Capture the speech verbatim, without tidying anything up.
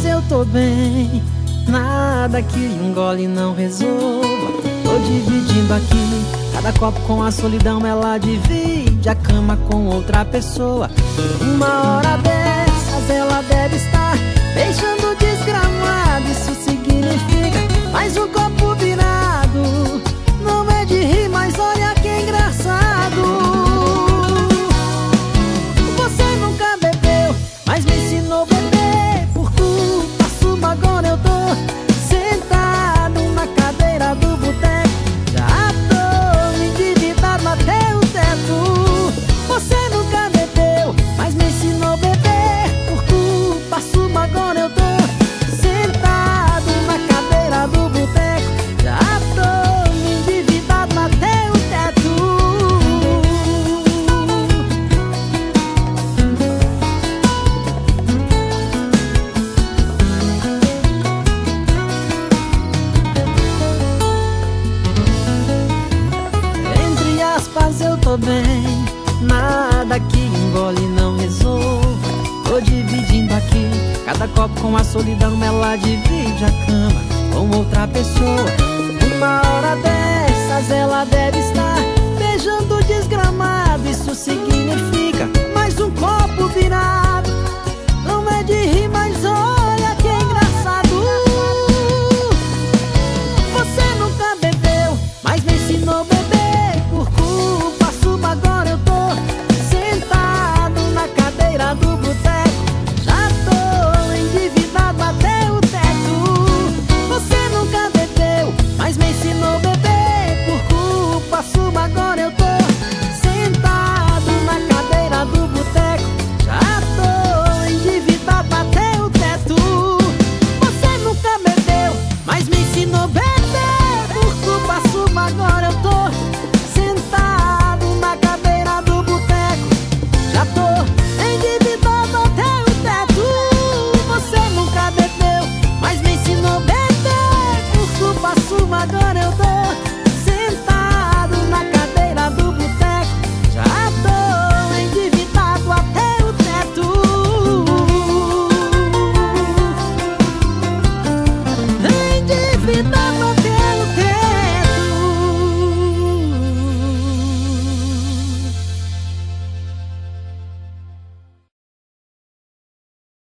aspas eu tô bem, nada que um gole não resolva. Tô dividindo aqui cada copo com a solidão. Ela divide a cama com outra pessoa. Uma hora dessas ela deve estar beijando desgramado. Isso significa mais um copo virado. Não é de rir, mas olha que engraçado. Você nunca bebeu, mas me ensinou a beber. Por culpa sua agora eu tô sentado na cadeira do boteco. Já tô endividado até o teto. Você nunca bebeu, mas me ensinou a beber. Por culpa sua agora eu tô sentado na cadeira do boteco. Já tô endividado até o teto. Entre aspas eu tô bem, nada que engole não resolva. Tô dividindo aqui cada copo com a solidão. Ela divide a cama com outra pessoa. Uma hora dessas ela deve estar beijando desgramado. Isso significa mais um copo virado. Não é de rir, mas olha que engraçado. Você nunca bebeu, mas me ensinou a beber. Por culpa sua agora eu tô sentado na cadeira do boteco. Já tô endividado até o teto. Você nunca bebeu, mas me ensinou a beber. Por culpa sua agora eu tô sentado na cadeira do boteco. Já tô endividado até o teto. Você nunca bebeu, mas me ensinou a beber.